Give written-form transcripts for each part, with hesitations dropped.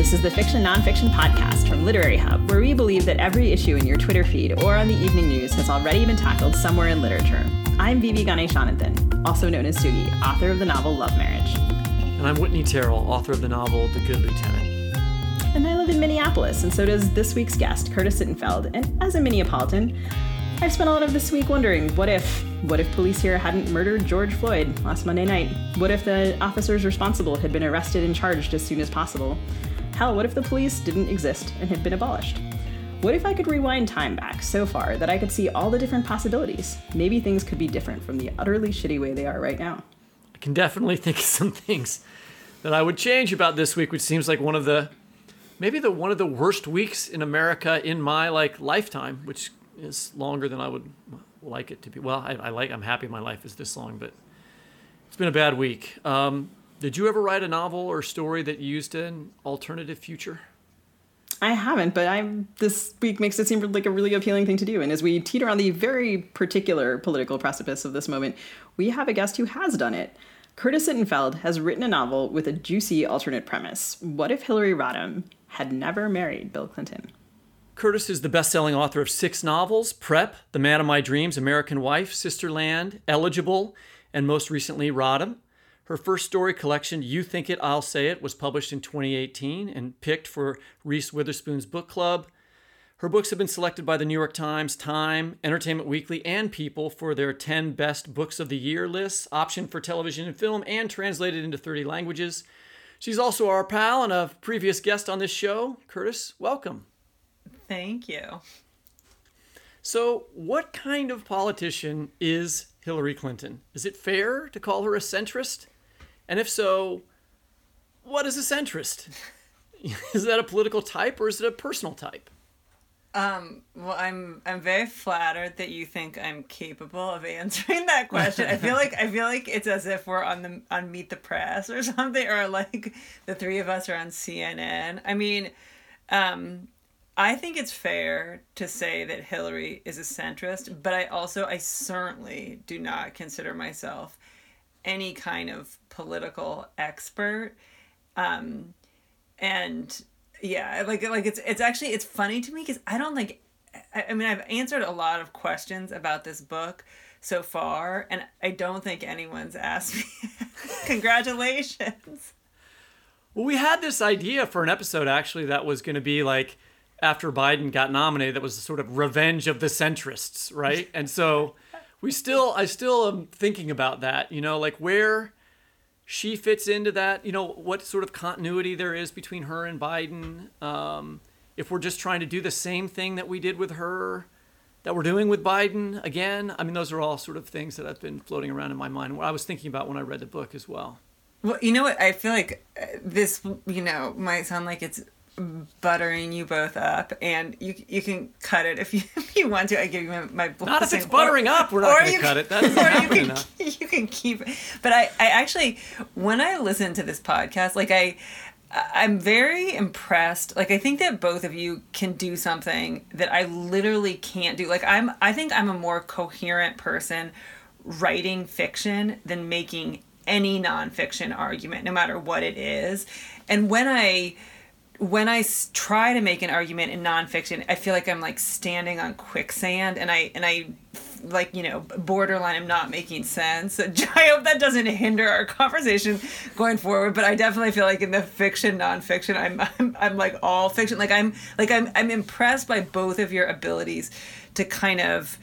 This is the Fiction Nonfiction Podcast from Literary Hub, where we believe that every issue in your Twitter feed or on the evening news has already been tackled somewhere in literature. I'm Vivi Ganeshananthan, also known as Sugi, author of the novel Love Marriage. And I'm Whitney Terrell, author of the novel The Good Lieutenant. And I live in Minneapolis, and so does this week's guest, Curtis Sittenfeld. And as a Minneapolitan, I've spent a lot of this week wondering, what if police here hadn't murdered George Floyd last Monday night? What if the officers responsible had been arrested and charged as soon as possible? Hell, what if the police didn't exist and had been abolished? What if I could rewind time back so far that I could see all the different possibilities? Maybe things could be different from the utterly shitty way they are right now. I can definitely think of some things that I would change about this week, which seems like one of the worst weeks in America in my lifetime, which is longer than I would like it to be. Well, I'm happy my life is this long, but it's been a bad week. Did you ever write a novel or story that used an alternative future? I haven't, but this week makes it seem like a really appealing thing to do. And as we teeter on the very particular political precipice of this moment, we have a guest who has done it. Curtis Sittenfeld has written a novel with a juicy alternate premise. What if Hillary Rodham had never married Bill Clinton? Curtis is the best-selling author of 6 novels: Prep, The Man of My Dreams, American Wife, Sisterland, Eligible, and most recently, Rodham. Her first story collection, You Think It, I'll Say It, was published in 2018 and picked for Reese Witherspoon's book club. Her books have been selected by the New York Times, Time, Entertainment Weekly, and People for their 10 best books of the year lists, optioned for television and film, and translated into 30 languages. She's also our pal and a previous guest on this show. Curtis, welcome. Thank you. So, what kind of politician is Hillary Clinton? Is it fair to call her a centrist? And if so, what is a centrist? Is that a political type or is it a personal type? Well, I'm very flattered that you think I'm capable of answering that question. I feel like it's as if we're on Meet the Press or something, or like the three of us are on CNN. I mean, I think it's fair to say that Hillary is a centrist, but I certainly do not consider myself any kind of political expert. And yeah, it's funny to me because I've answered a lot of questions about this book so far, and I don't think anyone's asked me. Congratulations. Well, we had this idea for an episode actually that was going to be like, after Biden got nominated, that was the sort of revenge of the centrists, right? And so I still am thinking about that, like where she fits into that, what sort of continuity there is between her and Biden. If we're just trying to do the same thing that we did with her, that we're doing with Biden again. I mean, those are all sort of things that have been floating around in my mind, what I was thinking about when I read the book as well. Well, you know what? I feel like this, might sound like it's buttering you both up, and you can cut it if you want to. I give you my blessing. Not if it's buttering up. We're not going to cut it. That's not happening enough. You can keep it. But I actually, when I listen to this podcast, I'm very impressed. I think that both of you can do something that I literally can't do. I think I'm a more coherent person writing fiction than making any nonfiction argument, no matter what it is. And when I try to make an argument in nonfiction, I feel like I'm standing on quicksand, and I borderline I'm not making sense. I hope that doesn't hinder our conversation going forward, but I definitely feel like in the fiction, nonfiction, I'm like all fiction. I'm impressed by both of your abilities to kind of,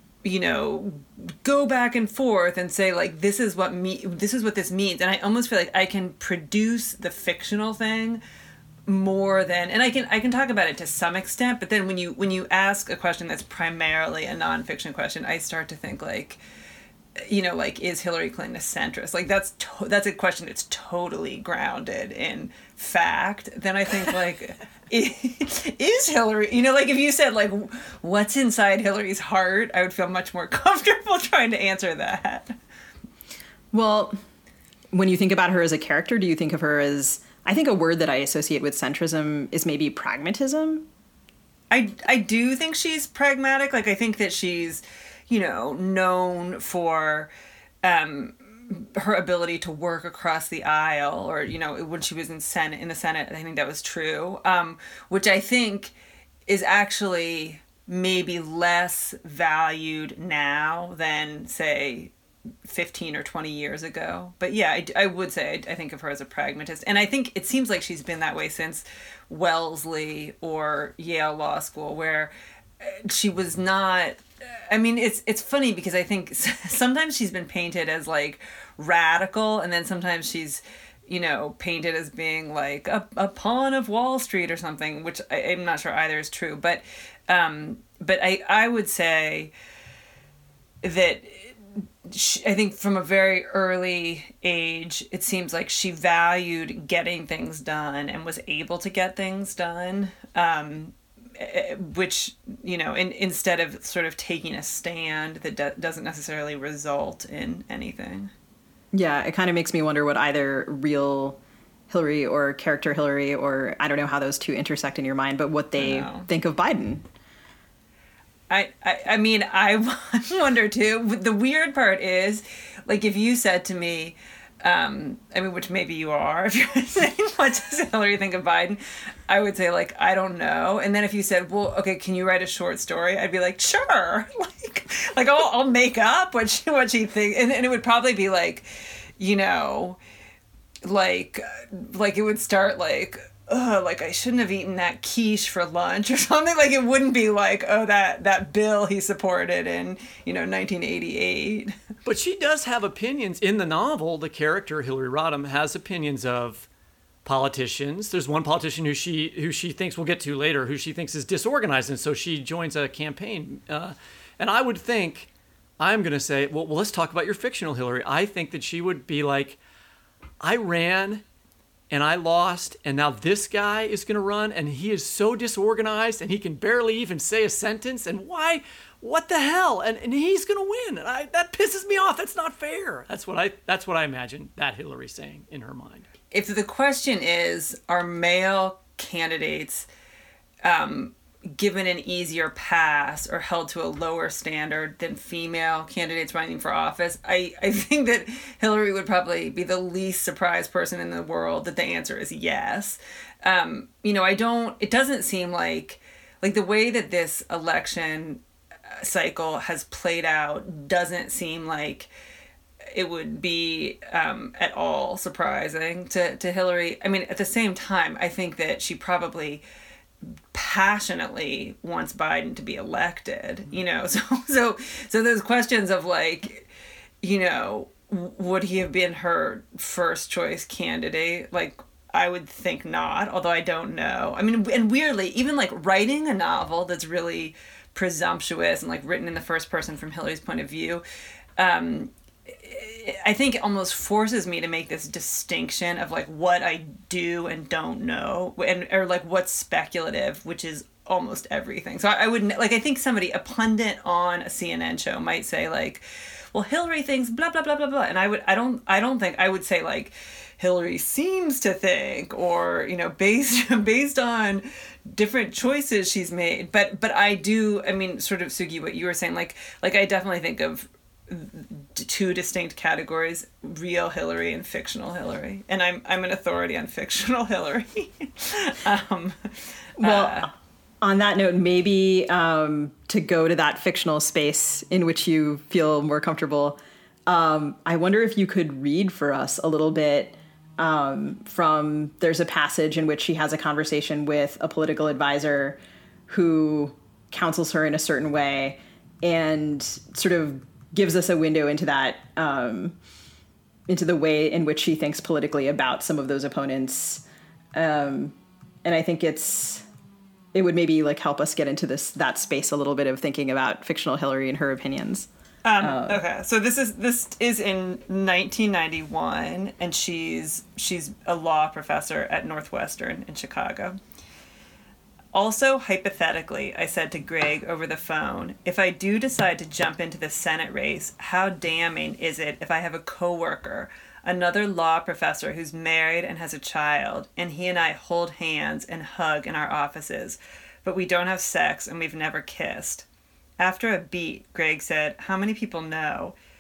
go back and forth and say this is what this means. And I almost feel like I can produce the fictional thing more than, and I can talk about it to some extent, but then when you ask a question that's primarily a nonfiction question, I start to think is Hillary Clinton a centrist? That's a question that's totally grounded in fact. Then I think is Hillary, if you said what's inside Hillary's heart, I would feel much more comfortable trying to answer that. Well, when you think about her as a character, do you think of her as, I think a word that I associate with centrism is maybe pragmatism. I do think she's pragmatic. I think that she's, known for her ability to work across the aisle, or, you know, when she was in the Senate, I think that was true, which I think is actually maybe less valued now than, say, 15 or 20 years ago. But yeah, I would say I think of her as a pragmatist. And I think it seems like she's been that way since Wellesley or Yale Law School, where she was not... I mean, it's funny because I think sometimes she's been painted as like radical, and then sometimes she's, you know, painted as being like a pawn of Wall Street or something, which I'm not sure either is true. But I would say that I think from a very early age, it seems like she valued getting things done and was able to get things done. Which, you know, instead of sort of taking a stand that doesn't necessarily result in anything. Yeah, it kind of makes me wonder what either real Hillary or character Hillary, or I don't know how those two intersect in your mind, but what they think of Biden. I mean, I wonder too. The weird part is, like, if you said to me, I mean, which maybe you are, if you're saying, what does Hillary think of Biden? I would say, like, I don't know. And then if you said, well, okay, can you write a short story? I'd be like, sure. Like I'll make up what she thinks. And it would probably be like, you know, like it would start like I shouldn't have eaten that quiche for lunch or something. Like, it wouldn't be like, oh, that bill he supported in, you know, 1988. But she does have opinions in the novel. The character Hillary Rodham has opinions of politicians. There's one politician who she thinks, we'll get to later, who she thinks is disorganized, and so she joins a campaign. And I would think, I'm going to say, well, let's talk about your fictional Hillary. I think that she would be like, I ran and I lost, and now this guy is going to run, and he is so disorganized, and he can barely even say a sentence, and why? What the hell? And he's going to win. And that pisses me off. That's not fair. That's what I imagine that Hillary saying in her mind. If the question is, are male candidates given an easier pass or held to a lower standard than female candidates running for office, I think that Hillary would probably be the least surprised person in the world that the answer is yes. You know, it doesn't seem like the way that this election cycle has played out doesn't seem like it would be at all surprising to Hillary. I mean, at the same time, I think that she probably passionately wants Biden to be elected, you know, so those questions of, like, you know, would he have been her first choice candidate? Like, I would think not, although I don't know. I mean, and weirdly, even like writing a novel that's really presumptuous and like written in the first person from Hillary's point of view, I think it almost forces me to make this distinction of like what I do and don't know, or like what's speculative, which is almost everything. So I wouldn't, like, I think a pundit on a CNN show might say like, well, Hillary thinks blah blah blah blah blah, and I don't think I would say like Hillary seems to think, or, you know, based on different choices she's made. But I do, I mean, sort of, Sugi, what you were saying, like I definitely think of two distinct categories: real Hillary and fictional Hillary. And I'm an authority on fictional Hillary. On that note, maybe to go to that fictional space in which you feel more comfortable, I wonder if you could read for us a little bit from, there's a passage in which she has a conversation with a political advisor who counsels her in a certain way and sort of gives us a window into that, into the way in which she thinks politically about some of those opponents. And I think it would maybe like help us get into that space a little bit of thinking about fictional Hillary and her opinions. Okay, so this is in 1991, and she's a law professor at Northwestern in Chicago. Also, hypothetically, I said to Greg over the phone, if I do decide to jump into the Senate race, how damning is it if I have a coworker, another law professor who's married and has a child, and he and I hold hands and hug in our offices, but we don't have sex and we've never kissed? After a beat, Greg said, how many people know?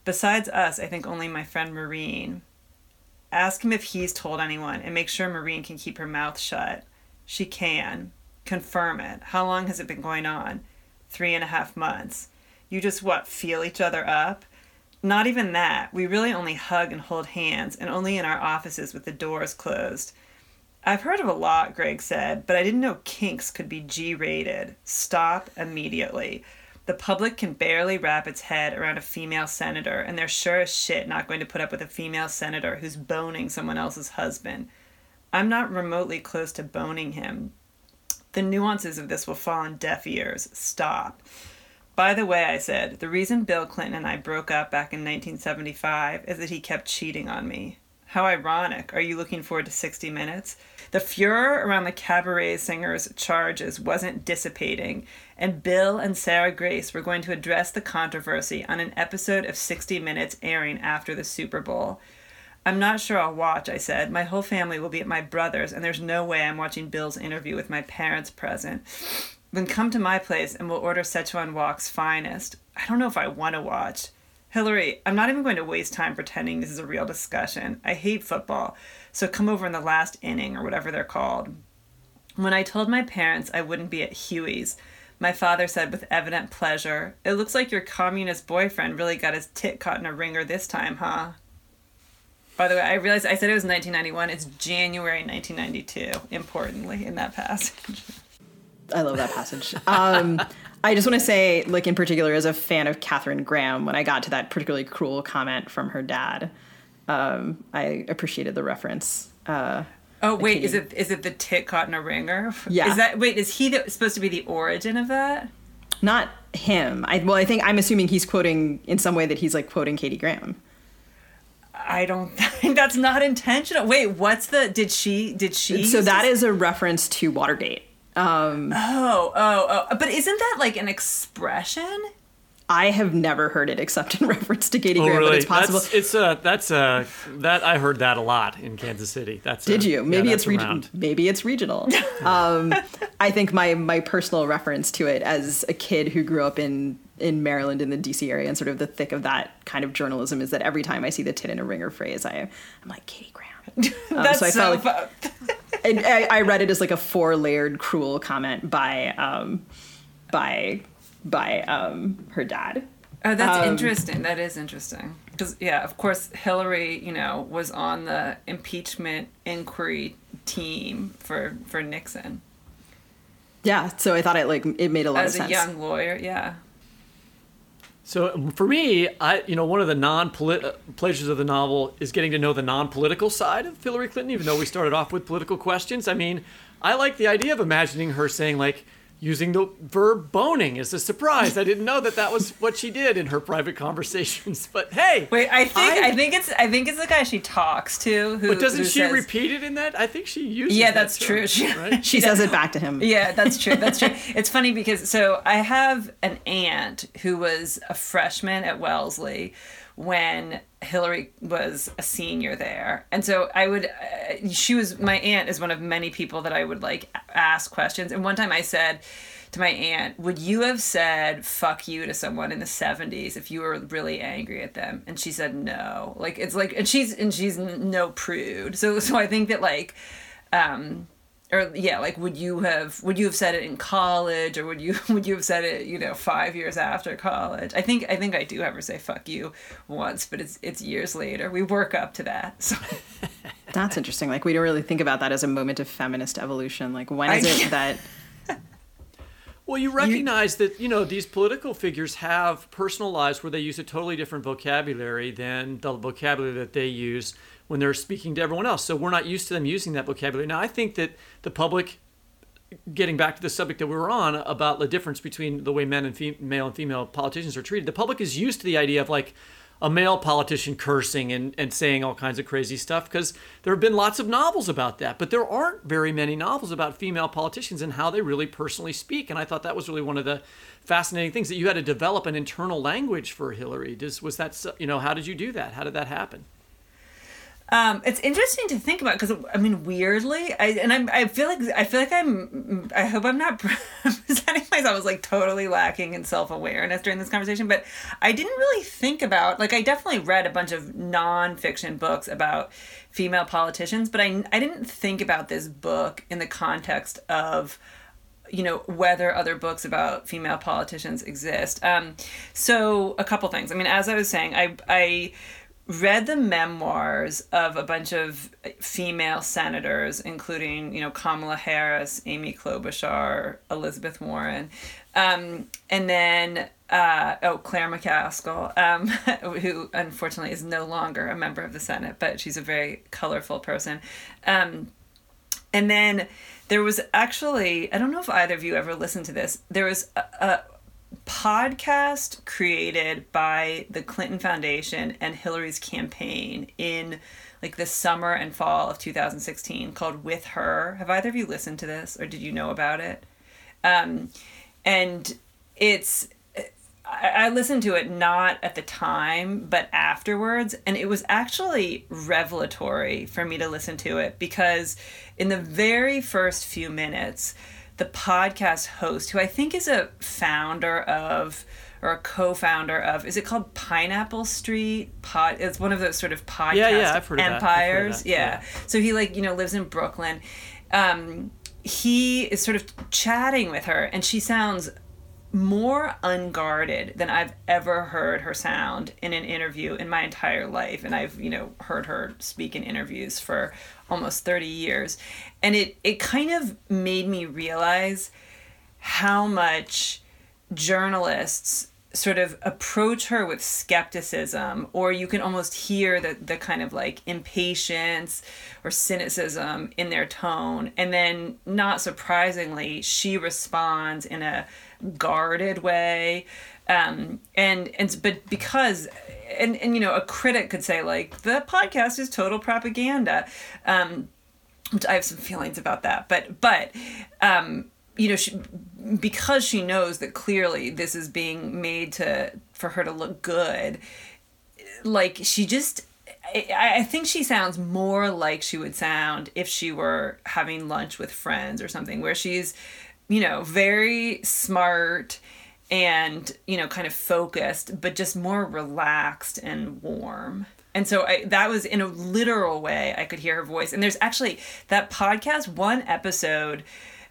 Besides us, I think only my friend Maureen. Ask him if he's told anyone and make sure Maureen can keep her mouth shut. She can. Confirm it. How long has it been going on? 3.5 months. You just, feel each other up? Not even that. We really only hug and hold hands, and only in our offices with the doors closed. I've heard of a lot, Greg said, but I didn't know kinks could be G-rated. Stop immediately. The public can barely wrap its head around a female senator, and they're sure as shit not going to put up with a female senator who's boning someone else's husband. I'm not remotely close to boning him. The nuances of this will fall on deaf ears. Stop. By the way, I said, the reason Bill Clinton and I broke up back in 1975 is that he kept cheating on me. How ironic. Are you looking forward to 60 Minutes? The furor around the cabaret singer's charges wasn't dissipating, and Bill and Sarah Grace were going to address the controversy on an episode of 60 Minutes airing after the Super Bowl. I'm not sure I'll watch, I said. My whole family will be at my brother's, and there's no way I'm watching Bill's interview with my parents present. Then come to my place and we'll order Szechuan Wok's finest. I don't know if I want to watch. Hillary, I'm not even going to waste time pretending this is a real discussion. I hate football, so come over in the last inning or whatever they're called. When I told my parents I wouldn't be at Huey's, my father said with evident pleasure, "It looks like your communist boyfriend really got his tit caught in a ringer this time, huh?" By the way, I realized I said it was 1991. It's January 1992, importantly, in that passage. I love that passage. I just want to say, like, in particular, as a fan of Katharine Graham, when I got to that particularly cruel comment from her dad, I appreciated the reference. Oh, wait, is it the tit caught in a ringer? Yeah. Is he supposed to be the origin of that? Not him. I think I'm assuming he's quoting in some way that he's like quoting Katie Graham. I don't think that's not intentional. Wait, did she? So that is a reference to Watergate. But isn't that like an expression? I have never heard it except in reference to Katie Graham, really? but it's possible. That I heard that a lot in Kansas City. Did you? Maybe it's regional. Maybe it's regional. I think my personal reference to it as a kid who grew up in Maryland in the DC area and sort of the thick of that kind of journalism is that every time I see the tit in a ringer phrase, I'm like, Katie Graham. That's so I felt like, and I read it as like a 4-layered cruel comment by her dad. Oh, that's interesting. That is interesting. Because, yeah, of course, Hillary, was on the impeachment inquiry team for Nixon. Yeah, so I thought it made a lot of sense. As a young lawyer, yeah. So for me, one of the pleasures of the novel is getting to know the non-political side of Hillary Clinton, even though we started off with political questions. I mean, I like the idea of imagining her saying, like, using the verb boning is a surprise. I didn't know that was what she did in her private conversations. But hey, wait, I think it's the guy she talks to. But doesn't she repeat it in that? I think she uses. Yeah, that's true. Right? She says it back to him. Yeah, that's true. That's true. It's funny because I have an aunt who was a freshman at Wellesley when Hillary was a senior there. And so my aunt is one of many people that I would like ask questions. And one time I said to my aunt, would you have said fuck you to someone in the 70s if you were really angry at them? And she said no. Like, it's like, and she's no prude. So I think that would you have said it in college, or would you have said it 5 years after college? I think I do have her say fuck you once, but it's years later. We work up to that. So. That's interesting. Like, we don't really think about that as a moment of feminist evolution. Like, when is it that? Well, you recognize that these political figures have personal lives where they use a totally different vocabulary than the vocabulary that they use when they're speaking to everyone else. So we're not used to them using that vocabulary. Now, I think that the public, getting back to the subject that we were on about the difference between the way male and female politicians are treated, the public is used to the idea of like a male politician cursing and saying all kinds of crazy stuff, because there have been lots of novels about that. But there aren't very many novels about female politicians and how they really personally speak. And I thought that was really one of the fascinating things, that you had to develop an internal language for Hillary. Was that, how did you do that? How did that happen? It's interesting to think about because I mean, weirdly, I feel like I hope I'm not presenting myself as like totally lacking in self-awareness during this conversation, but I didn't really think about, like, I definitely read a bunch of non-fiction books about female politicians, but I didn't think about this book in the context of, you know, whether other books about female politicians exist. So a couple things. I mean, as I was saying, I read the memoirs of a bunch of female senators, including, you know, Kamala Harris, Amy Klobuchar, Elizabeth Warren, and then Claire McCaskill, who unfortunately is no longer a member of the Senate, but she's a very colorful person. And then there was actually, I don't know if either of you ever listened to this, there was a podcast created by the Clinton Foundation and Hillary's campaign in like the summer and fall of 2016 called With Her. Have either of you listened to this, or did you know about it? And it's, I listened to it not at the time, but afterwards, and it was actually revelatory for me to listen to it because in the very first few minutes, the podcast host, who I think is a founder of, or a co-founder of, is it called Pineapple Street? It's one of those sort of podcast I've heard of empires. that. Yeah. So he, like, you know, lives in Brooklyn. He is sort of chatting with her, and she sounds more unguarded than I've ever heard her sound in an interview in my entire life. And I've, you know, heard her speak in interviews for almost 30 years. And it kind of made me realize how much journalists sort of approach her with skepticism, or you can almost hear the kind of like impatience or cynicism in their tone. And then, not surprisingly, she responds in a guarded way. But because, and you know, a critic could say like, the podcast is total propaganda, which I have some feelings about that, but you know, because she knows that clearly this is being made for her to look good, like, she just, I think she sounds more like she would sound if she were having lunch with friends or something, where she's, you know, very smart and, you know, kind of focused, but just more relaxed and warm. And so that was, in a literal way, I could hear her voice. And there's actually that podcast, one episode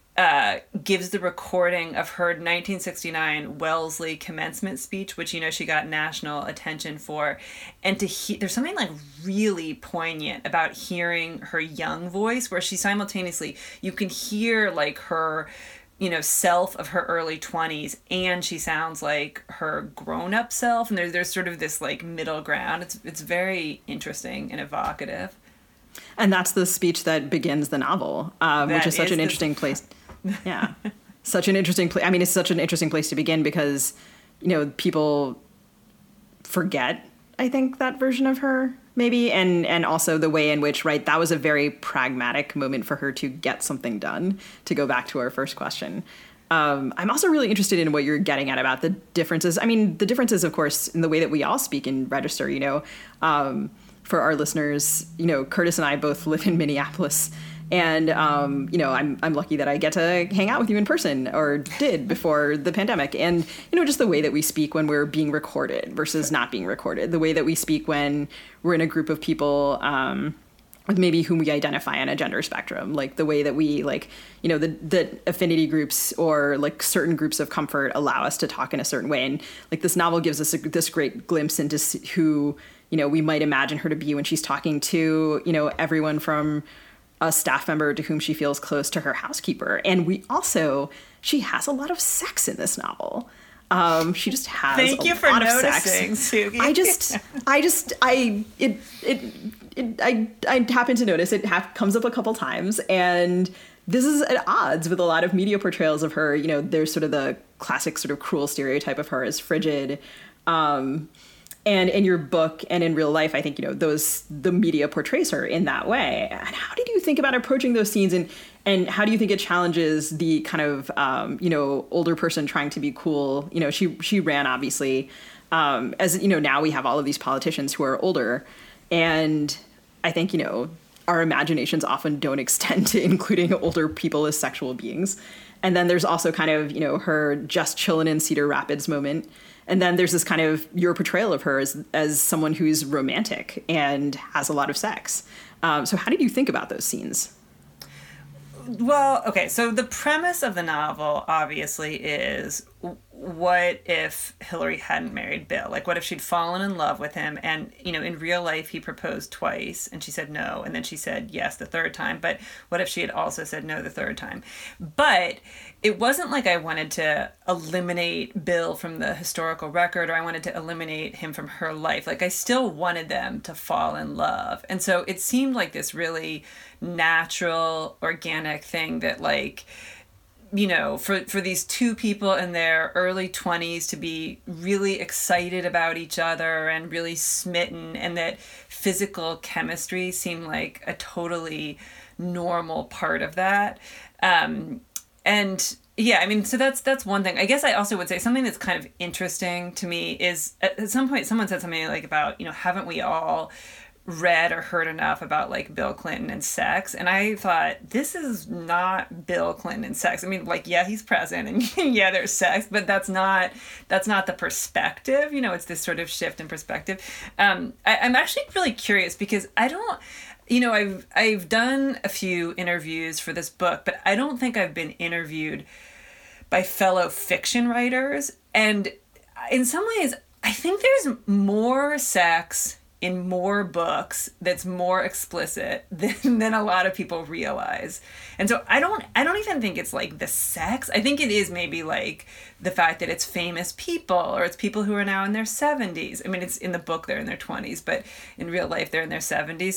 gives the recording of her 1969 Wellesley commencement speech, which, you know, she got national attention for. And there's something like really poignant about hearing her young voice, where she simultaneously, you can hear like her, you know, self of her early 20s, and she sounds like her grown-up self. And there's sort of this like middle ground. It's very interesting and evocative. And that's the speech that begins the novel, which is such an interesting place. Yeah. Such an interesting place. I mean, it's such an interesting place to begin because, you know, people forget, I think, that version of her, maybe. And also the way in which, right, that was a very pragmatic moment for her to get something done, to go back to our first question. I'm also really interested in what you're getting at about the differences. I mean, the differences, of course, in the way that we all speak and register, you know. For our listeners, you know, Curtis and I both live in Minneapolis. And, you know, I'm lucky that I get to hang out with you in person, or did before the pandemic. And, you know, just the way that we speak when we're being recorded versus not being recorded, the way that we speak when we're in a group of people, with maybe whom we identify on a gender spectrum, like the way that we, like, you know, the affinity groups or like certain groups of comfort allow us to talk in a certain way. And like this novel gives us this great glimpse into who, you know, we might imagine her to be when she's talking to, you know, everyone from a staff member to whom she feels close to her housekeeper. And she has a lot of sex in this novel. She just has a lot of sex. Thank you for noticing, Sugi. I happen to notice it comes up a couple times, and this is at odds with a lot of media portrayals of her. You know, there's sort of the classic sort of cruel stereotype of her as frigid. And in your book and in real life, I think, you know, the media portrays her in that way. And how did you think about approaching those scenes, and how do you think it challenges the kind of, you know, older person trying to be cool? You know, she ran, obviously, as, you know, now we have all of these politicians who are older, and I think, our imaginations often don't extend to including older people as sexual beings. And then there's also kind of, her just chilling in Cedar Rapids moment. And then there's this kind of your portrayal of her as someone who's romantic and has a lot of sex. So how did you think about those scenes? Well, okay, so the premise of the novel obviously is, what if Hillary hadn't married Bill? Like, what if she'd fallen in love with him and, in real life he proposed twice and she said no, and then she said yes the third time, but what if she had also said no the third time? But it wasn't like I wanted to eliminate Bill from the historical record, or I wanted to eliminate him from her life. Like, I still wanted them to fall in love. And so it seemed like this really natural, organic thing that, like, for these two people in their early 20s to be really excited about each other and really smitten, and that physical chemistry seemed like a totally normal part of that. And yeah, I mean, so that's one thing. I guess I also would say something that's kind of interesting to me is, at some point someone said something like about, haven't we all read or heard enough about, like, Bill Clinton and sex? And I thought, this is not Bill Clinton and sex. I mean, like, yeah, he's present and yeah, there's sex, but that's not the perspective. It's this sort of shift in perspective. I'm actually really curious because I don't, I've done a few interviews for this book, but I don't think I've been interviewed by fellow fiction writers. And in some ways, I think there's more sex in more books that's more explicit than a lot of people realize. And so I don't even think it's like the sex. I think it is maybe like the fact that it's famous people, or it's people who are now in their 70s. I mean, it's in the book they're in their 20s, but in real life they're in their 70s.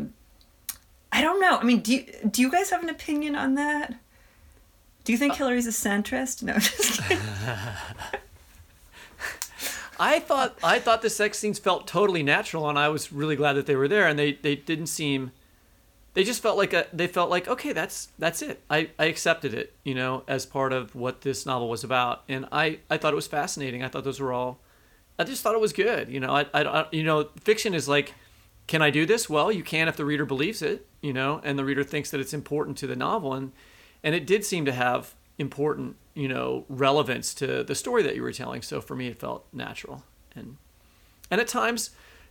I don't know. I mean, do you guys have an opinion on that? Do you think Hillary's a centrist? No, just kidding. I thought the sex scenes felt totally natural, and I was really glad that they were there. And they didn't seem, they just felt like okay, that's it. I accepted it, as part of what this novel was about, and I thought it was fascinating. I thought those were all, I just thought it was good. I fiction is like, can I do this? Well, you can if the reader believes it, and the reader thinks that it's important to the novel, and it did seem to have important, relevance to the story that you were telling. So for me, it felt natural. And at times,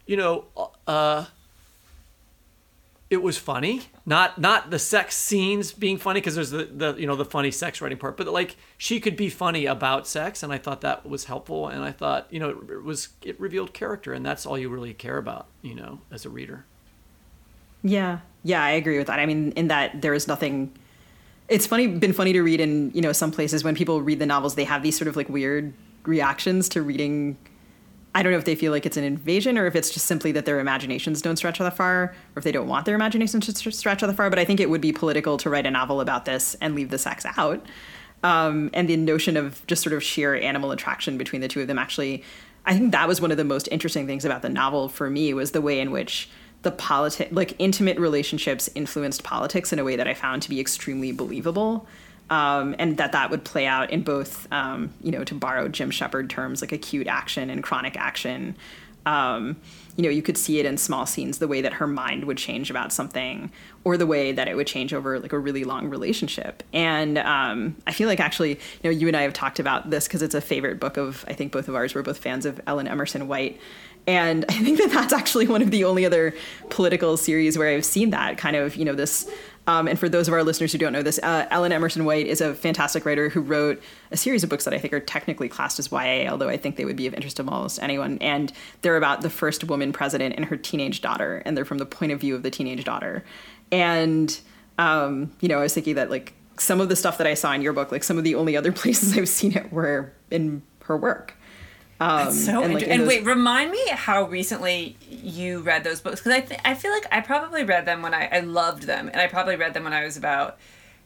it was funny, not the sex scenes being funny, because there's the funny sex writing part, but like, she could be funny about sex. And I thought that was helpful. And I thought, it revealed character, and that's all you really care about, as a reader. Yeah. I agree with that. I mean, in that there is nothing. It's been funny to read in, some places when people read the novels, they have these sort of like weird reactions to reading. I don't know if they feel like it's an invasion, or if it's just simply that their imaginations don't stretch that far, or if they don't want their imaginations to stretch that far. But I think it would be political to write a novel about this and leave the sex out. And the notion of just sort of sheer animal attraction between the two of them, actually, I think that was one of the most interesting things about the novel for me, was the way in which the intimate relationships influenced politics in a way that I found to be extremely believable. And that would play out in both, to borrow Jim Shepard terms, like acute action and chronic action. You could see it in small scenes, the way that her mind would change about something, or the way that it would change over like a really long relationship. And I feel like actually, you and I have talked about this because it's a favorite book of, I think both of ours. We're both fans of Ellen Emerson White. And I think that's actually one of the only other political series where I've seen that kind of, this. And for those of our listeners who don't know this, Ellen Emerson White is a fantastic writer who wrote a series of books that I think are technically classed as YA, although I think they would be of interest to almost anyone. And they're about the first woman president and her teenage daughter, and they're from the point of view of the teenage daughter. And, I was thinking that, like, some of the stuff that I saw in your book, like some of the only other places I've seen it were in her work. That's so interesting. And wait, remind me how recently you read those books, because I feel like I probably read them when I loved them, and I probably read them when I was about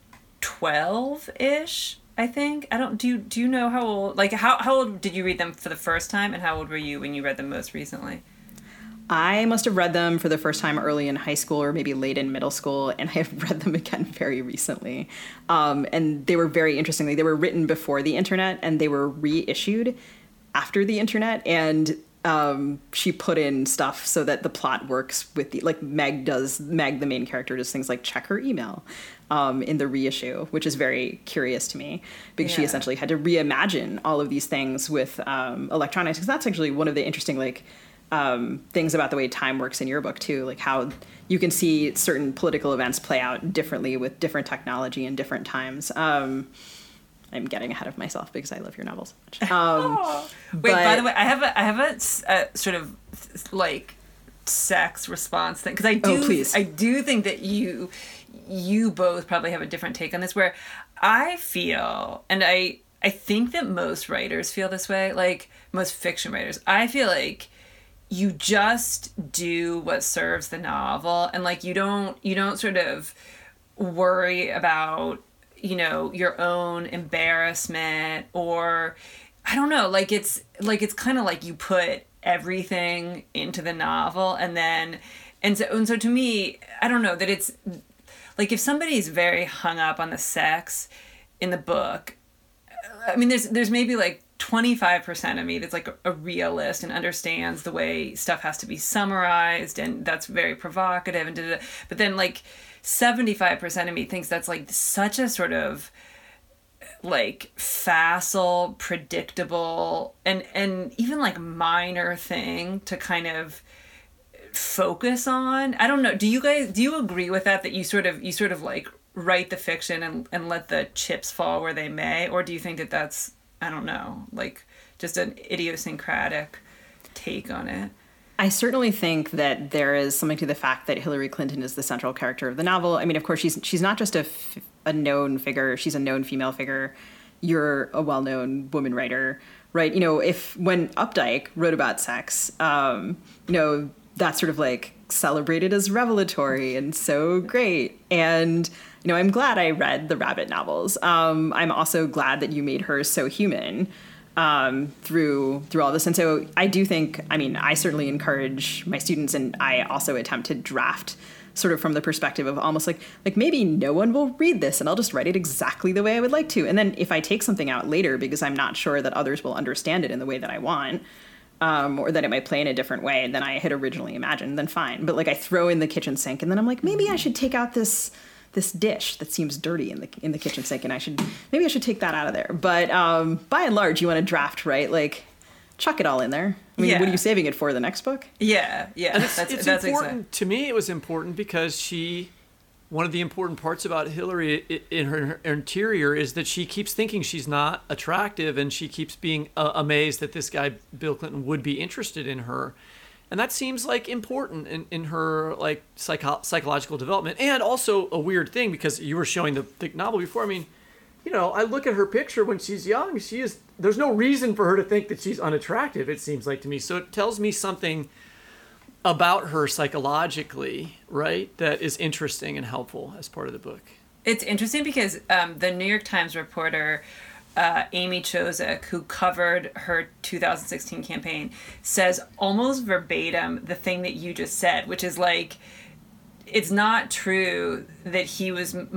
12-ish, I think. Do you know how old, like how old did you read them for the first time, and how old were you when you read them most recently? I must have read them for the first time early in high school, or maybe late in middle school, and I have read them again very recently. And they were very interesting. They were written before the internet, and they were reissued after the internet. And she put in stuff so that the plot works with Meg, the main character, does things like check her email in the reissue, which is very curious to me, because she essentially had to reimagine all of these things with electronics, because that's actually one of the interesting things about the way time works in your book too, like how you can see certain political events play out differently with different technology in different times. I'm getting ahead of myself because I love your novels so much. Wait, by the way, I have a sort of like sex response thing, because I do think that you both probably have a different take on this, where I feel, and I think that most writers feel this way, like most fiction writers. I feel like you just do what serves the novel, and like you don't sort of worry about, you know, your own embarrassment, or I don't know, like it's kind of like you put everything into the novel, and so to me, I don't know, that it's like if somebody's very hung up on the sex in the book, I mean, there's maybe like 25% of me that's like a realist and understands the way stuff has to be summarized, and that's very provocative, and but then like 75% of me thinks that's like such a sort of like facile, predictable, and even like minor thing to kind of focus on. I don't know. Do you agree with that you sort of like write the fiction and let the chips fall where they may, or do you think that that's, I don't know, like just an idiosyncratic take on it? I certainly think that there is something to the fact that Hillary Clinton is the central character of the novel. I mean, of course, she's not just a known figure. She's a known female figure. You're a well-known woman writer, right? You know, when Updike wrote about sex, you know, that's sort of like celebrated as revelatory and so great. And, you know, I'm glad I read the Rabbit novels. I'm also glad that you made her so human through all this. And so I do think, I mean, I certainly encourage my students, and I also attempt to draft sort of from the perspective of almost like maybe no one will read this and I'll just write it exactly the way I would like to. And then if I take something out later because I'm not sure that others will understand it in the way that I want, or that it might play in a different way than I had originally imagined, then fine. But like I throw in the kitchen sink and then I'm like, maybe I should take out this dish that seems dirty in the kitchen sink, and I should take that out of there. But by and large, you want to draft, right? Like chuck it all in there. I mean, what are you saving it for, the next book? Yeah. And it's important. To me, it was important because one of the important parts about Hillary in her interior is that she keeps thinking she's not attractive, and she keeps being amazed that this guy, Bill Clinton, would be interested in her. And that seems like important in her like psychological development. And also a weird thing, because you were showing the novel before. I mean, you know, I look at her picture when she's young. There's no reason for her to think that she's unattractive, it seems like to me. So it tells me something about her psychologically, right, that is interesting and helpful as part of the book. It's interesting because the New York Times reporter Amy Chozick, who covered her 2016 campaign, says almost verbatim the thing that you just said, which is like, it's not true that he was or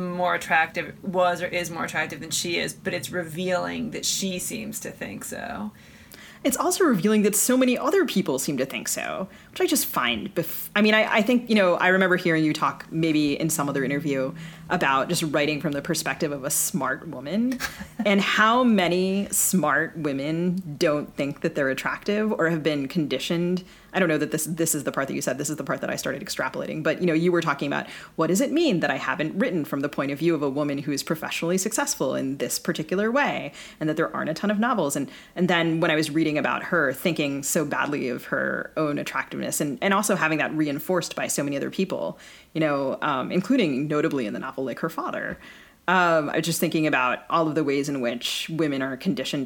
is more attractive than she is, but it's revealing that she seems to think so. It's also revealing that so many other people seem to think so, which I just find... I think, you know, I remember hearing you talk maybe in some other interview about just writing from the perspective of a smart woman and how many smart women don't think that they're attractive or have been conditioned. I don't know that this is the part that you said. This is the part that I started extrapolating. But, you know, you were talking about what does it mean that I haven't written from the point of view of a woman who is professionally successful in this particular way, and that there aren't a ton of novels. And then when I was reading about her, thinking so badly of her own attractiveness and also having that reinforced by so many other people, you know, including notably in the novel, like her father. I was just thinking about all of the ways in which women are conditioned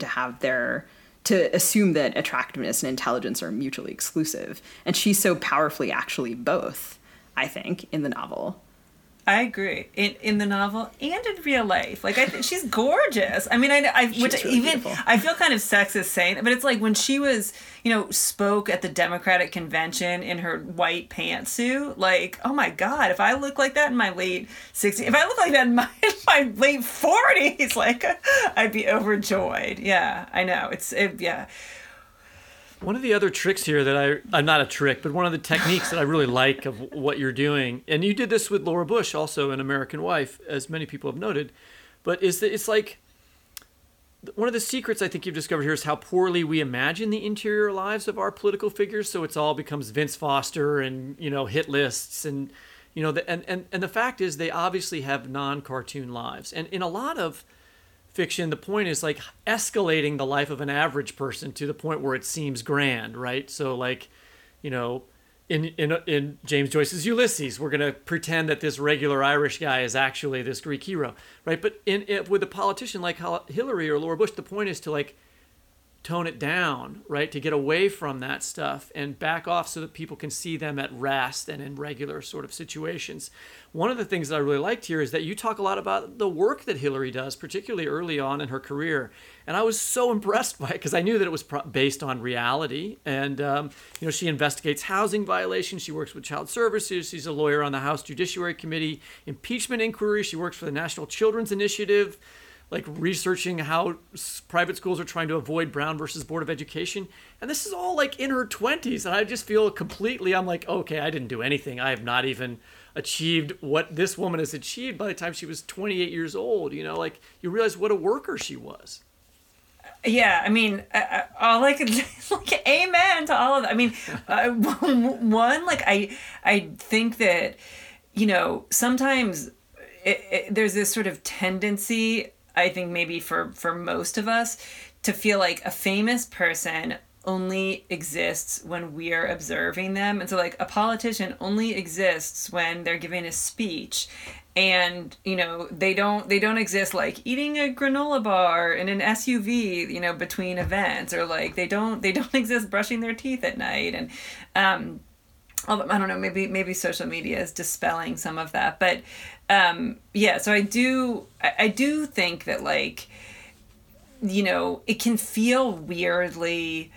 to assume that attractiveness and intelligence are mutually exclusive. And she's so powerfully actually both, I think, in the novel. I agree. In the novel and in real life. Like, I think she's gorgeous. I mean, which really even, beautiful. I feel kind of sexist saying it, but it's like when she was, you know, spoke at the Democratic convention in her white pantsuit, like, oh my God, if I look like that in my late 60s, if I look like that in my late 40s, like, I'd be overjoyed. Yeah, I know. Yeah. One of the other tricks here that not a trick, but one of the techniques that I really like of what you're doing, and you did this with Laura Bush also in American Wife, as many people have noted, but is that it's like, one of the secrets I think you've discovered here is how poorly we imagine the interior lives of our political figures. So it's all becomes Vince Foster and, hit lists and, and the fact is they obviously have non-cartoon lives. And in a lot of fiction, the point is like escalating the life of an average person to the point where it seems grand, right? So like, in James Joyce's Ulysses, we're going to pretend that this regular Irish guy is actually this Greek hero, right? But with a politician like Hillary or Laura Bush, the point is to like tone it down, right? To get away from that stuff and back off so that people can see them at rest and in regular sort of situations. One of the things that I really liked here is that you talk a lot about the work that Hillary does, particularly early on in her career. And I was so impressed by it because I knew that it was based on reality. And, she investigates housing violations. She works with child services. She's a lawyer on the House Judiciary Committee, impeachment inquiry. She works for the National Children's Initiative, like researching how private schools are trying to avoid Brown versus Board of Education. And this is all like in her 20s. And I just feel I'm like, okay, I didn't do anything. I have not even achieved what this woman has achieved by the time she was 28 years old. You you realize what a worker she was. Yeah, I mean, all I could like, amen to all of that. I mean, one, like I think that, sometimes there's this sort of tendency, I think maybe for most of us, to feel like a famous person only exists when we're observing them. And so like a politician only exists when they're giving a speech. And, they don't exist like eating a granola bar in an SUV, between events, or like they don't exist brushing their teeth at night. And, I don't know, maybe social media is dispelling some of that, but, so I do think that like, it can feel weirdly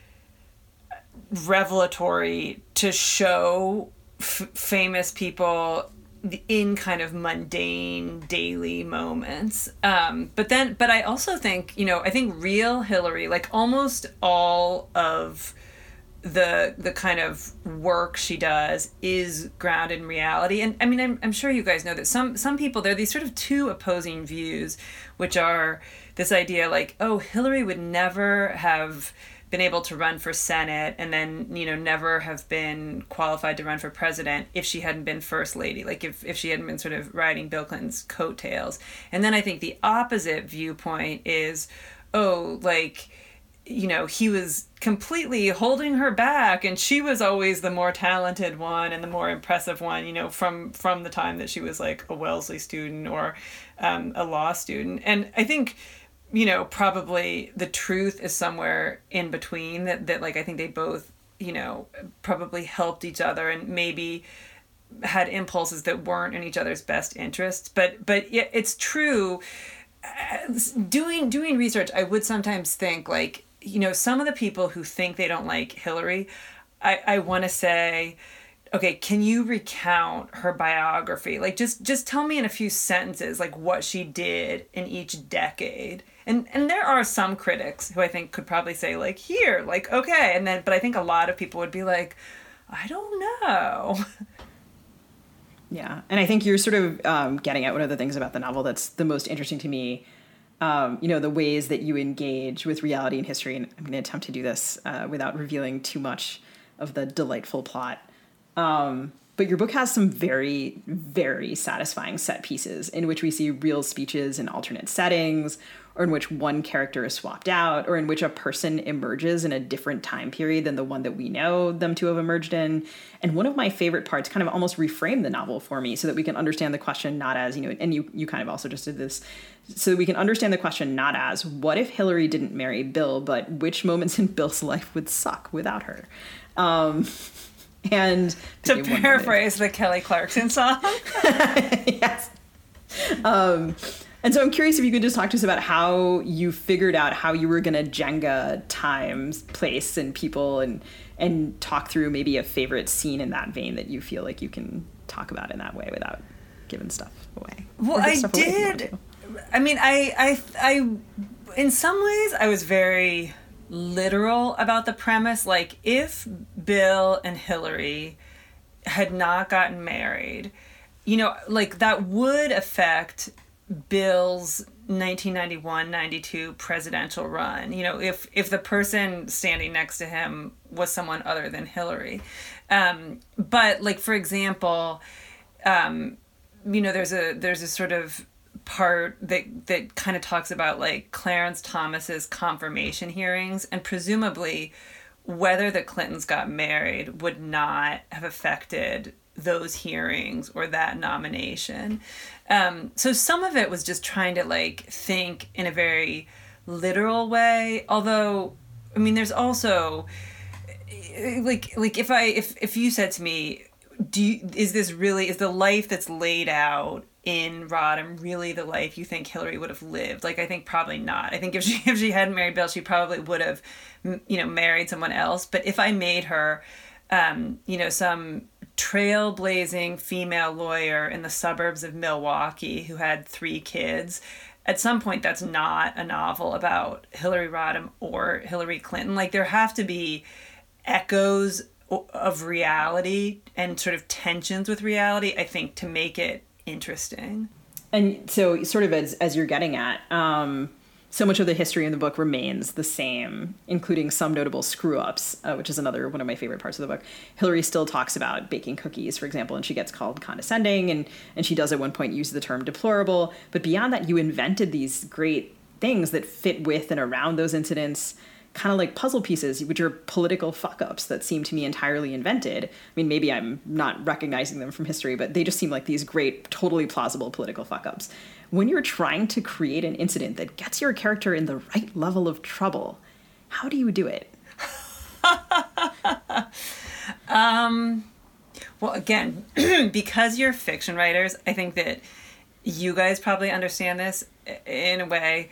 revelatory to show famous people in kind of mundane daily moments. But I also think, I think real Hillary, like almost all of the kind of work she does is grounded in reality. And I mean, I'm sure you guys know that some people, there are these sort of two opposing views, which are this idea like, oh, Hillary would never have been able to run for Senate and then, never have been qualified to run for president if she hadn't been first lady, like if she hadn't been sort of riding Bill Clinton's coattails. And then I think the opposite viewpoint is, oh, like, he was completely holding her back and she was always the more talented one and the more impressive one, from the time that she was like a Wellesley student or a law student. And I think, probably the truth is somewhere in between that like, I think they both, probably helped each other and maybe had impulses that weren't in each other's best interests. But yeah, it's true. Doing research, I would sometimes think like, some of the people who think they don't like Hillary, I want to say, okay, can you recount her biography? Like, just tell me in a few sentences, like what she did in each decade. And there are some critics who I think could probably say like, here, like, okay. But I think a lot of people would be like, I don't know. Yeah. And I think you're sort of getting at one of the things about the novel that's the most interesting to me. The ways that you engage with reality and history. And I'm going to attempt to do this without revealing too much of the delightful plot. But your book has some very, very satisfying set pieces in which we see real speeches in alternate settings, or in which one character is swapped out, or in which a person emerges in a different time period than the one that we know them to have emerged in. And one of my favorite parts kind of almost reframe the novel for me so that we can understand the question not as, and you kind of also just did this, so that we can understand the question not as, what if Hillary didn't marry Bill, but which moments in Bill's life would suck without her? And to paraphrase the Kelly Clarkson song. Yes. And so I'm curious if you could just talk to us about how you figured out how you were going to Jenga times, place, and people, and talk through maybe a favorite scene in that vein that you feel like you can talk about in that way without giving stuff away. Well, I did. I mean, I in some ways I was very literal about the premise. Like, if Bill and Hillary had not gotten married, you know, like, that would affect Bill's 1991-92 presidential run. You know, if the person standing next to him was someone other than Hillary. But, like, for example, you know, there's a sort of part that kind of talks about, like, Clarence Thomas's confirmation hearings, and presumably whether the Clintons got married would not have affected those hearings or that nomination. So some of it was just trying to, like, think in a very literal way. Although, I mean, there's also like if you said to me, is the life that's laid out in Rodham really the life you think Hillary would have lived? Like, I think probably not. I think if she hadn't married Bill, she probably would have, you know, married someone else. But if I made her, you know, some trailblazing female lawyer in the suburbs of Milwaukee who had 3 kids, at some point that's not a novel about Hillary Rodham or Hillary Clinton. Like, there have to be echoes of reality and sort of tensions with reality, I think, to make it interesting. And so, sort of as you're getting at, so much of the history in the book remains the same, including some notable screw-ups, which is another one of my favorite parts of the book. Hillary still talks about baking cookies, for example, and she gets called condescending, and she does at one point use the term deplorable. But beyond that, you invented these great things that fit with and around those incidents, kind of like puzzle pieces, which are political fuck-ups that seem to me entirely invented. I mean, maybe I'm not recognizing them from history, but they just seem like these great, totally plausible political fuck-ups. When you're trying to create an incident that gets your character in the right level of trouble, how do you do it? Well, again, because you're fiction writers, I think that you guys probably understand this in a way,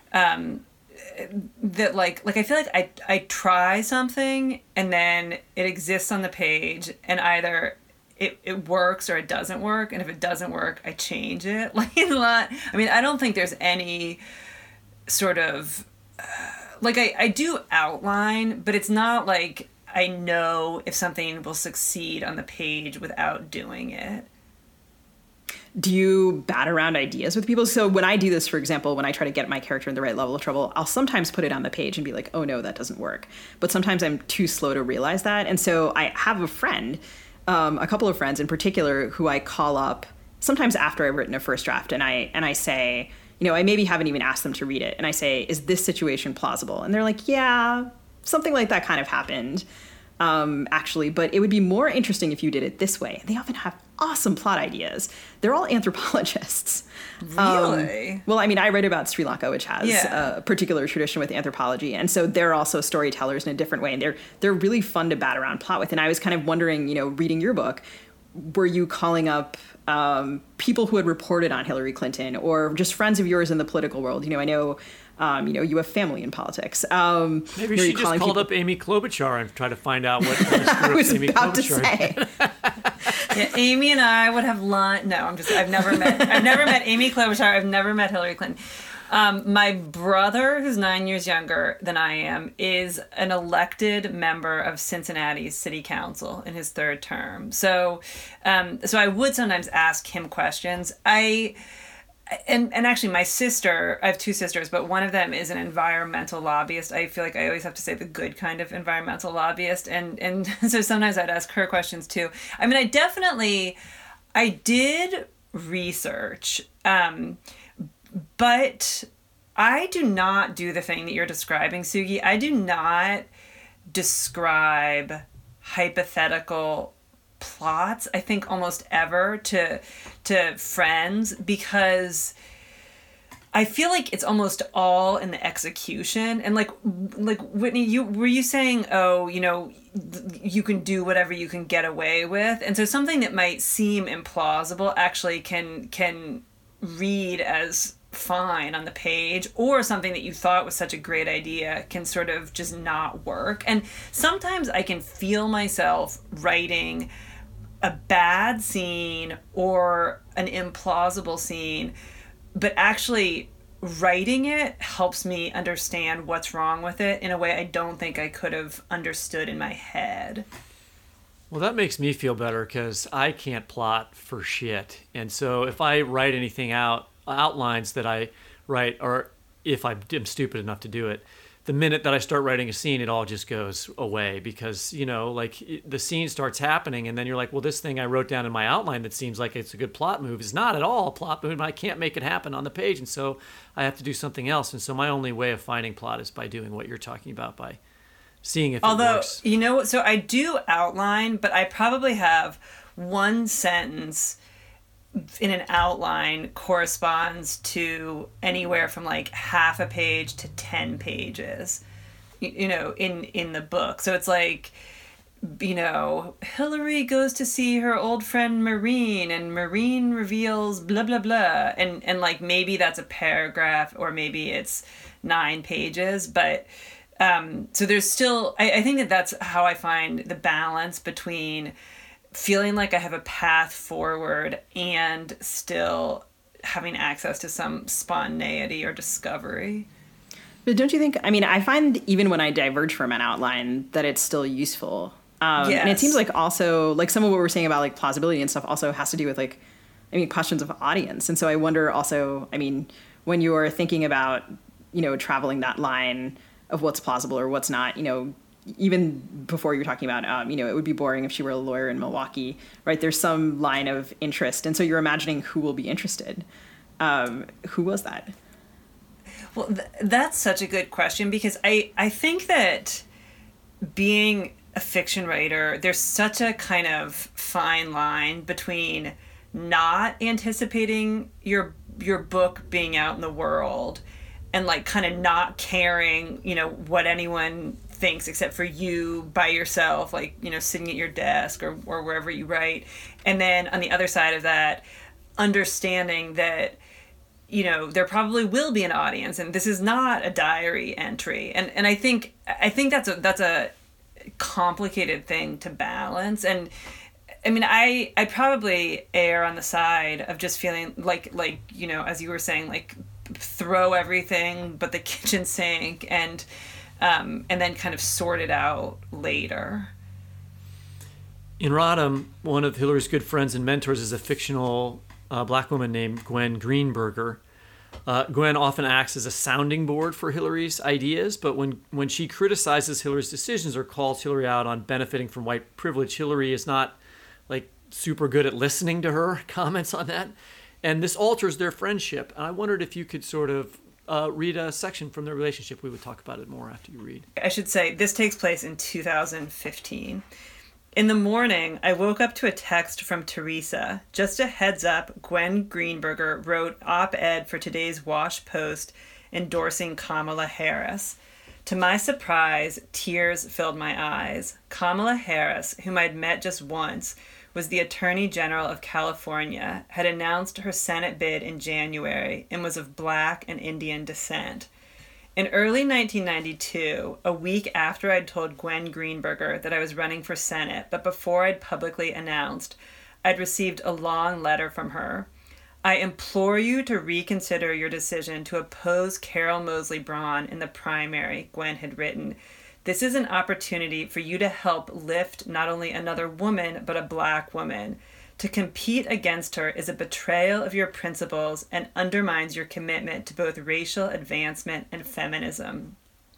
that like I feel like I try something and then it exists on the page and either it works or it doesn't work, and if it doesn't work, I change it. Like, a lot. I mean, I don't think there's any sort of like I do outline, but it's not like I know if something will succeed on the page without doing it. Do you bat around ideas with people? So when I do this, for example, when I try to get my character in the right level of trouble, I'll sometimes put it on the page and be like, oh no, that doesn't work. But sometimes I'm too slow to realize that. And so I have a friend, a couple of friends in particular, who I call up sometimes after I've written a first draft, and I say, you know, I maybe haven't even asked them to read it. And I say, is this situation plausible? And they're like, yeah, something like that kind of happened. Actually, but it would be more interesting if you did it this way. They often have awesome plot ideas. They're all anthropologists. Really? Well, I mean, I write about Sri Lanka, which has a particular tradition with anthropology, and so they're also storytellers in a different way, and they're really fun to bat around plot with. And I was kind of wondering, you know, reading your book, were you calling up people who had reported on Hillary Clinton, or just friends of yours in the political world? You know, I know. You know, you have family in politics. Maybe she just called up Amy Klobuchar and tried to find out what kind of screw ups Amy Klobuchar. Yeah, Amy and I would have lunch. No, I've never met Amy Klobuchar. I've never met Hillary Clinton. My brother, who's 9 years younger than I am, is an elected member of Cincinnati's city council in his 3rd term. So I would sometimes ask him questions. And actually, my sister, I have 2 sisters, but one of them is an environmental lobbyist. I feel like I always have to say the good kind of environmental lobbyist. And so sometimes I'd ask her questions too. I mean, I did research, but I do not do the thing that you're describing, Sugi. I do not describe hypothetical plots, I think, almost ever to friends, because I feel like it's almost all in the execution. And like Whitney, were you saying, oh, you know, you can do whatever you can get away with, and so something that might seem implausible actually can read as fine on the page, or something that you thought was such a great idea can sort of just not work. And sometimes I can feel myself writing a bad scene or an implausible scene, but actually writing it helps me understand what's wrong with it in a way I don't think I could have understood in my head. Well, that makes me feel better because I can't plot for shit. And so if I write anything out, outlines that I write, or if I'm stupid enough to do it, the minute that I start writing a scene, it all just goes away because, the scene starts happening and then you're like, well, this thing I wrote down in my outline that seems like it's a good plot move is not at all a plot move. I can't make it happen on the page. And so I have to do something else. And so my only way of finding plot is by doing what you're talking about, by seeing if it works. So I do outline, but I probably have one sentence in an outline corresponds to anywhere from like half a page to 10 pages, in the book. So it's like, Hillary goes to see her old friend Maureen and Maureen reveals blah, blah, blah. And like, maybe that's a paragraph or maybe it's 9 pages, but so there's still, I think that's how I find the balance between feeling like I have a path forward and still having access to some spontaneity or discovery. But don't you think, I find even when I diverge from an outline that it's still useful. Yes. And it seems like also, like some of what we're saying about like plausibility and stuff also has to do with like, questions of audience. And so I wonder also, when you're thinking about, traveling that line of what's plausible or what's not, even before you're talking about, it would be boring if she were a lawyer in Milwaukee, right? There's some line of interest. And so you're imagining who will be interested. Who was that? Well, that's such a good question because I think that being a fiction writer, there's such a kind of fine line between not anticipating your book being out in the world and like kind of not caring, what anyone thinks except for you by yourself, like, sitting at your desk or wherever you write. And then on the other side of that, understanding that, there probably will be an audience and this is not a diary entry. And I think that's a complicated thing to balance. And I probably err on the side of just feeling like, as you were saying, like throw everything but the kitchen sink and then kind of sort it out later. In Rodham, one of Hillary's good friends and mentors is a fictional black woman named Gwen Greenberger. Gwen often acts as a sounding board for Hillary's ideas, but when she criticizes Hillary's decisions or calls Hillary out on benefiting from white privilege, Hillary is not like super good at listening to her comments on that. And this alters their friendship. And I wondered if you could sort of read a section from their relationship. We would talk about it more after you read. I should say this takes place in 2015. In the morning, I woke up to a text from Teresa. Just a heads up, Gwen Greenberger wrote op-ed for today's Wash Post endorsing Kamala Harris. To my surprise, tears filled my eyes. Kamala Harris, whom I'd met just once, was the Attorney General of California, had announced her Senate bid in January, and was of Black and Indian descent. In early 1992, a week after I'd told Gwen Greenberger that I was running for Senate, but before I'd publicly announced, I'd received a long letter from her. I implore you to reconsider your decision to oppose Carol Moseley Braun in the primary, Gwen had written. This is an opportunity for you to help lift not only another woman, but a Black woman. To compete against her is a betrayal of your principles and undermines your commitment to both racial advancement and feminism.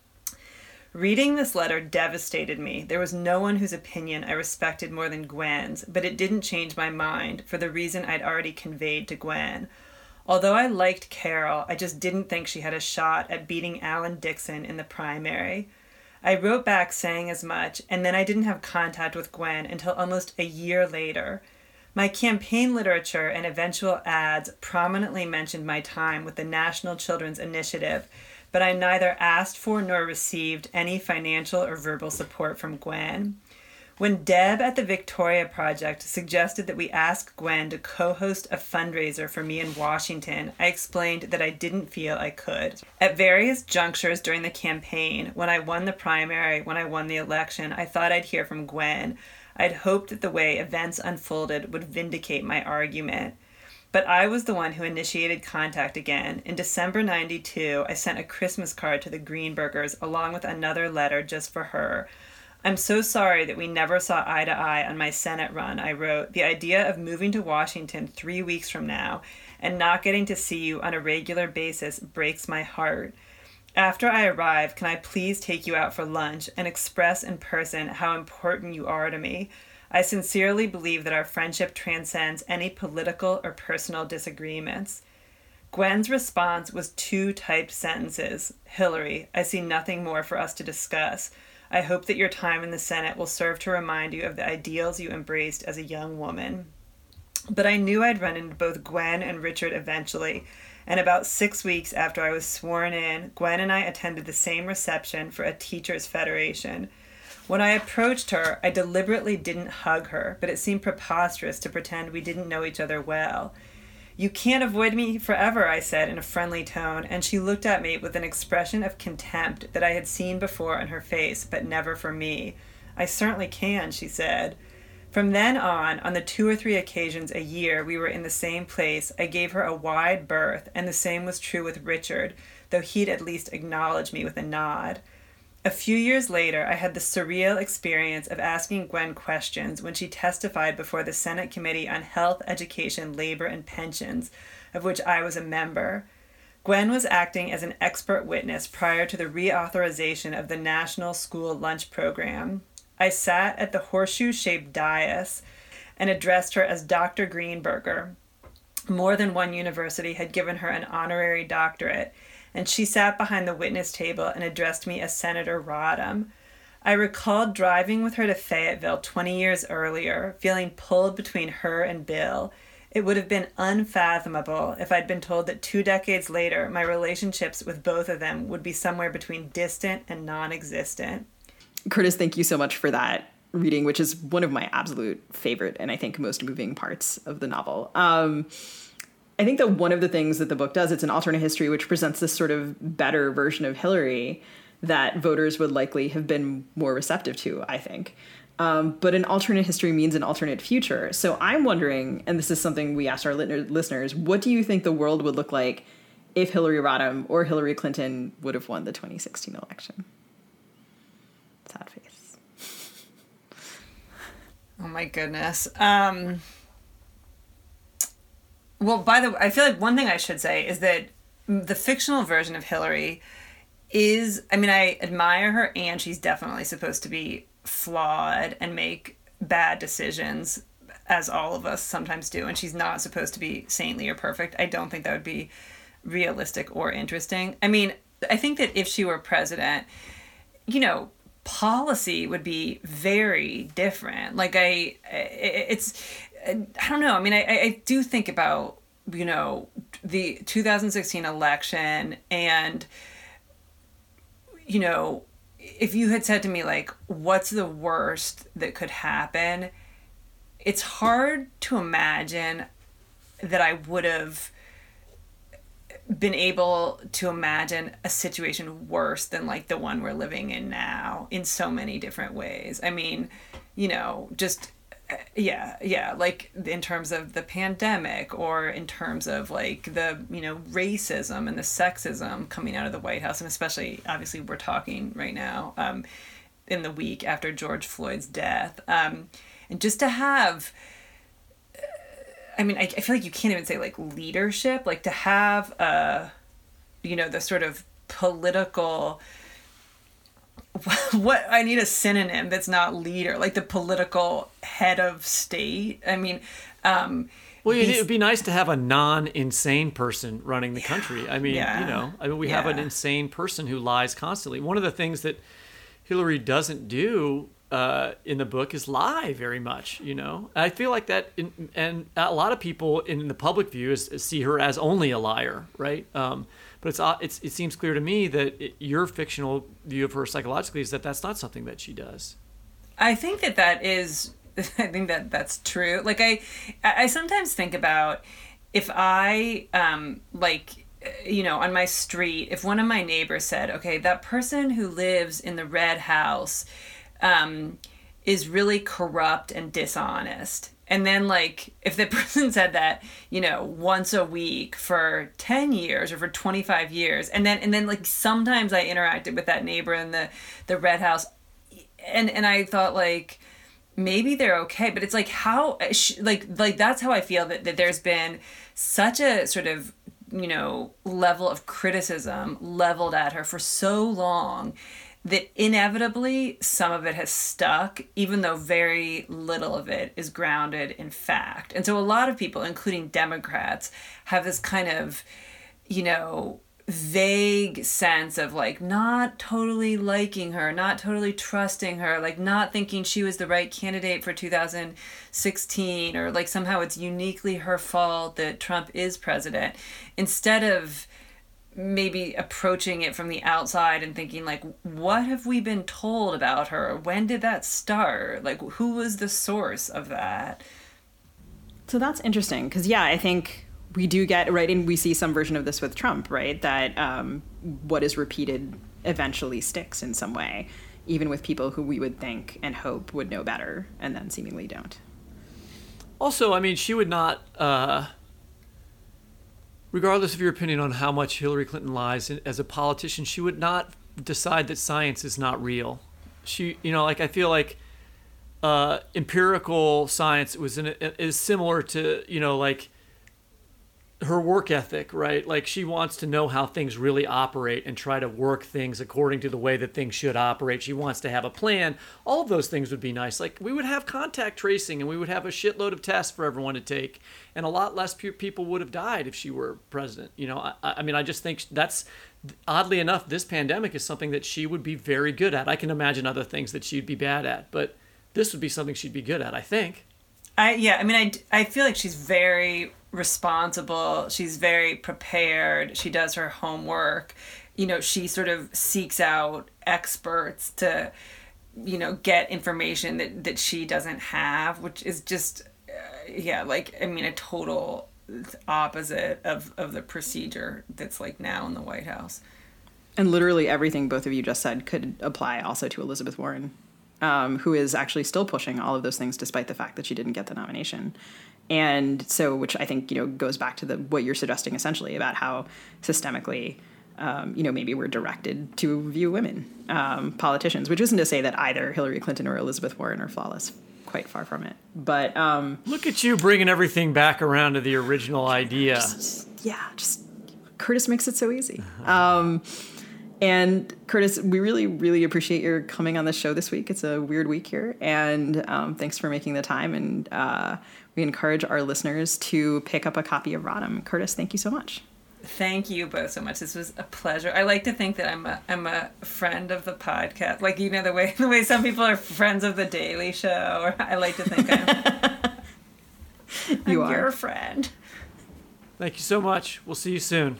Reading this letter devastated me. There was no one whose opinion I respected more than Gwen's, but it didn't change my mind for the reason I'd already conveyed to Gwen. Although I liked Carol, I just didn't think she had a shot at beating Alan Dixon in the primary. I wrote back saying as much, and then I didn't have contact with Gwen until almost a year later. My campaign literature and eventual ads prominently mentioned my time with the National Children's Initiative, but I neither asked for nor received any financial or verbal support from Gwen. When Deb at the Victoria Project suggested that we ask Gwen to co-host a fundraiser for me in Washington, I explained that I didn't feel I could. At various junctures during the campaign, when I won the primary, when I won the election, I thought I'd hear from Gwen. I'd hoped that the way events unfolded would vindicate my argument. But I was the one who initiated contact again. In December 92, I sent a Christmas card to the Greenbergers along with another letter just for her. I'm so sorry that we never saw eye to eye on my Senate run, I wrote. The idea of moving to Washington 3 weeks from now and not getting to see you on a regular basis breaks my heart. After I arrive, can I please take you out for lunch and express in person how important you are to me? I sincerely believe that our friendship transcends any political or personal disagreements. Gwen's response was 2 typed sentences. Hillary, I see nothing more for us to discuss. I hope that your time in the Senate will serve to remind you of the ideals you embraced as a young woman. But I knew I'd run into both Gwen and Richard eventually, and about 6 weeks after I was sworn in, Gwen and I attended the same reception for a teachers' federation. When I approached her, I deliberately didn't hug her, but it seemed preposterous to pretend we didn't know each other well. You can't avoid me forever, I said in a friendly tone, and she looked at me with an expression of contempt that I had seen before on her face, but never for me. I certainly can, she said. From then on the 2 or 3 occasions a year we were in the same place, I gave her a wide berth, and the same was true with Richard, though he'd at least acknowledge me with a nod. A few years later, I had the surreal experience of asking Gwen questions when she testified before the Senate Committee on Health, Education, Labor, and Pensions, of which I was a member. Gwen was acting as an expert witness prior to the reauthorization of the National School Lunch Program. I sat at the horseshoe-shaped dais and addressed her as Dr. Greenberger. More than one university had given her an honorary doctorate, and she sat behind the witness table and addressed me as Senator Rodham. I recalled driving with her to Fayetteville 20 years earlier, feeling pulled between her and Bill. It would have been unfathomable if I'd been told that 2 decades later my relationships with both of them would be somewhere between distant and non-existent. Curtis, thank you so much for that reading, which is one of my absolute favorite and I think most moving parts of the novel. I think that one of the things that the book does, it's an alternate history, which presents this sort of better version of Hillary that voters would likely have been more receptive to, I think. But an alternate history means an alternate future. So I'm wondering, and this is something we asked our listeners, what do you think the world would look like if Hillary Rodham or Hillary Clinton would have won the 2016 election? Sad face. Oh my goodness. Well, by the way, I feel like one thing I should say is that the fictional version of Hillary is, I mean, I admire her, and she's definitely supposed to be flawed and make bad decisions, as all of us sometimes do, and she's not supposed to be saintly or perfect. I don't think that would be realistic or interesting. I mean, I think that if she were president, you know, policy would be very different. Like, I don't know. I mean, I do think about, you know, the 2016 election, and, you know, if you had said to me, like, what's the worst that could happen? It's hard to imagine that I would have been able to imagine a situation worse than like the one we're living in now in so many different ways. I mean, you know, just yeah, like in terms of the pandemic, or in terms of like the, you know, racism and the sexism coming out of the White House, and especially obviously we're talking right now in the week after George Floyd's death, and just to have, I mean, I feel like you can't even say like leadership, like to have you know, the sort of political, what, I need a synonym that's not leader, like the political head of state. I mean, well, it would be nice to have a non-insane person running the country. I mean, you know, we have an insane person who lies constantly. One of the things that Hillary doesn't do in the book is lie very much, you know. I feel like that, and a lot of people in the public view see her as only a liar, right? But it seems clear to me that your fictional view of her psychologically is that that's not something that she does. I think that is, I think that that's true. Like I sometimes think about if I, like, you know, on my street, if one of my neighbors said, okay, that person who lives in the red house, is really corrupt and dishonest. And then, like, if the person said that, you know, once a week for 10 years or for 25 years, and then like, sometimes I interacted with that neighbor in the red house, and I thought, like, maybe they're okay, but it's like, how, like that's how I feel that there's been such a sort of, you know, level of criticism leveled at her for so long that inevitably some of it has stuck, even though very little of it is grounded in fact. And so a lot of people, including Democrats, have this kind of, you know, vague sense of, like, not totally liking her, not totally trusting her, like, not thinking she was the right candidate for 2016, or like somehow it's uniquely her fault that Trump is president, instead of maybe approaching it from the outside and thinking, like, what have we been told about her? When did that start? Like, who was the source of that? So that's interesting, because, yeah, I think we do get, right, and we see some version of this with Trump, right, that what is repeated eventually sticks in some way, even with people who we would think and hope would know better and then seemingly don't. Also, I mean, she would not... regardless of your opinion on how much Hillary Clinton lies, as a politician, she would not decide that science is not real. She, you know, like, I feel like empirical science is similar to, you know, like, her work ethic, right? Like, she wants to know how things really operate and try to work things according to the way that things should operate. She wants to have a plan. All of those things would be nice. Like, we would have contact tracing, and we would have a shitload of tests for everyone to take, and a lot less people would have died if she were president. You know, I mean, I just think that's, oddly enough, this pandemic is something that she would be very good at. I can imagine other things that she'd be bad at, but this would be something she'd be good at, I think. I feel like she's very responsible. She's very prepared. She does her homework. You know, she sort of seeks out experts to, you know, get information that she doesn't have, which is just, a total opposite of the procedure that's, like, now in the White House. And literally everything both of you just said could apply also to Elizabeth Warren, who is actually still pushing all of those things despite the fact that she didn't get the nomination. And so, which I think, you know, goes back to what you're suggesting essentially about how systemically, maybe we're directed to view women politicians, which isn't to say that either Hillary Clinton or Elizabeth Warren are flawless. Quite far from it. But look at you bringing everything back around to the original idea. Just Curtis makes it so easy. And Curtis, we really, really appreciate your coming on the show this week. It's a weird week here, and thanks for making the time. And we encourage our listeners to pick up a copy of Rodham. Curtis, thank you so much. Thank you both so much. This was a pleasure. I like to think that I'm a friend of the podcast. Like, you know, the way some people are friends of the Daily Show. Or I like to think I'm your friend. Thank you so much. We'll see you soon.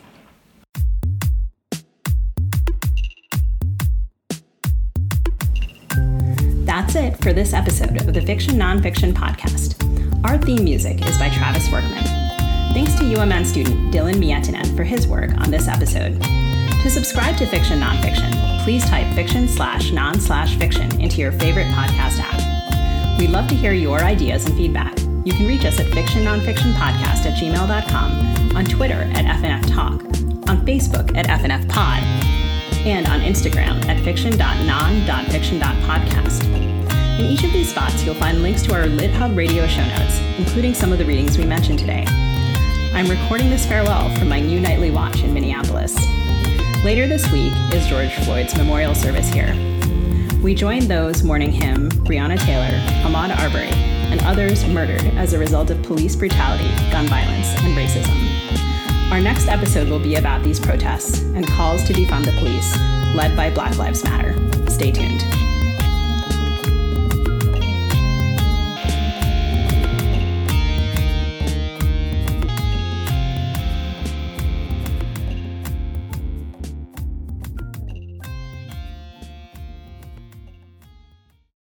That's it for this episode of the Fiction Nonfiction Podcast. Our theme music is by Travis Workman. Thanks to UMN student Dylan Miettinen for his work on this episode. To subscribe to Fiction Nonfiction, please type fiction/non/fiction into your favorite podcast app. We'd love to hear your ideas and feedback. You can reach us at fictionnonfictionpodcast@gmail.com, on Twitter at FNFTalk, on Facebook at FNFPod, and on Instagram at fiction.non.fiction.podcast. In each of these spots, you'll find links to our LitHub radio show notes, including some of the readings we mentioned today. I'm recording this farewell from my new nightly watch in Minneapolis. Later this week is George Floyd's memorial service here. We join those mourning him, Breonna Taylor, Ahmaud Arbery, and others murdered as a result of police brutality, gun violence, and racism. Our next episode will be about these protests and calls to defund the police, led by Black Lives Matter. Stay tuned.